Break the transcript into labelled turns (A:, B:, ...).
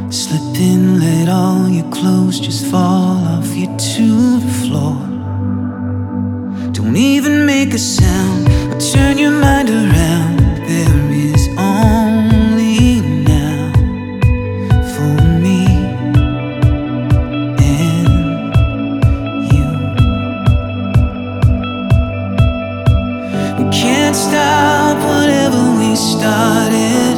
A: Slip in, let all your clothes just fall off you to the floor. Don't even make a sound, or turn your mind